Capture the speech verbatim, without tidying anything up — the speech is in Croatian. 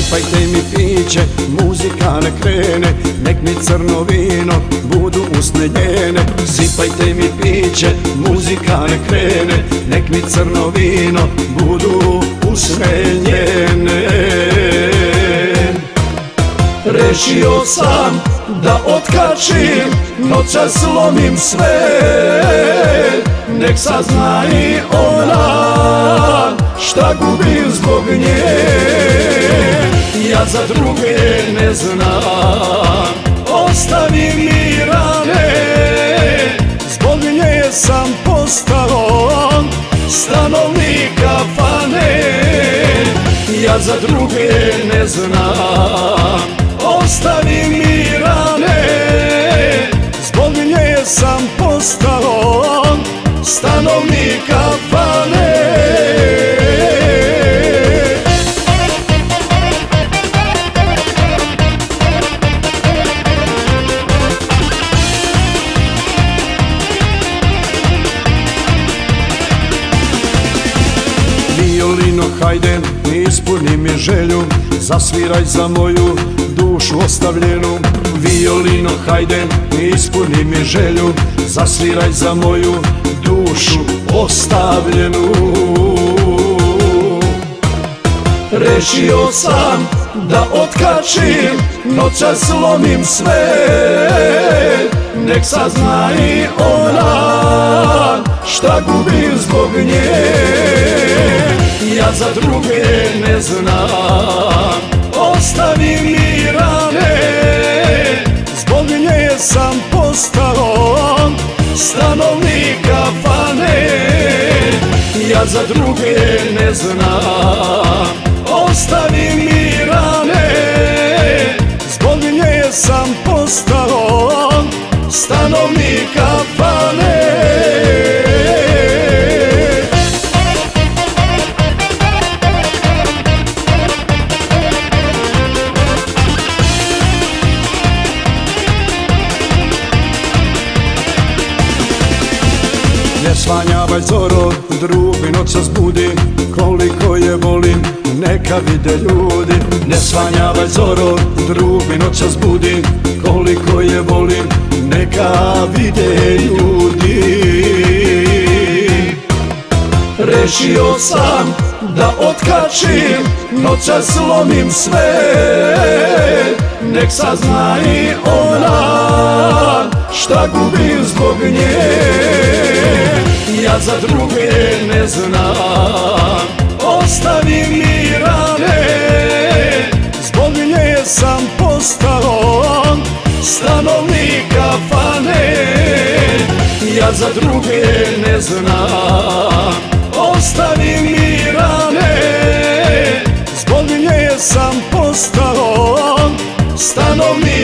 Sipajte mi piće, muzika ne krene, nek mi crno vino budu usne njene. Sipajte mi piće, muzika ne krene, nek mi crno vino budu usne njene. Rešio sam da otkačim, noćas slomim sve, nek sazna i ona šta gubim zbog nje. Ja za druge ne znam, ostavi mi rane, zbog nje sam postao stanovnik kafane. Ja za druge ne znam, ostavi mi rane, zbog nje sam postao stanovnik kafane. Violino, hajde, ispuni mi želju, zasviraj za moju dušu ostavljenu. Violino, hajde, ispuni mi želju, zasviraj za moju dušu ostavljenu. Rešio sam da otkačim, noćas slomim sve, nek sazna i ona šta gubim zbog nje. Ja za druge ne znam, ostavi mi rane, zbog nje sam postao stanovnik kafane. Ja za druge ne znam, ostavi mi rane, zbog nje sam postao stanovnik kafane. Ne svanjavaj zoro, drugi noćas budi, koliko je volim, neka vide ljudi. Ne svanjavaj zoro, drugi noćas budi, koliko je volim, neka vide ljudi. Rešio sam da otkačim, noćas slomim sve, nek sazna i ona šta gubim zbog nje. Ja za druge ne znam, ostavi mi rane, zbog nje sam postao stanovnik kafane. Ja za druge ne znam, ostavi mi rane, zbog nje sam postao stanovnik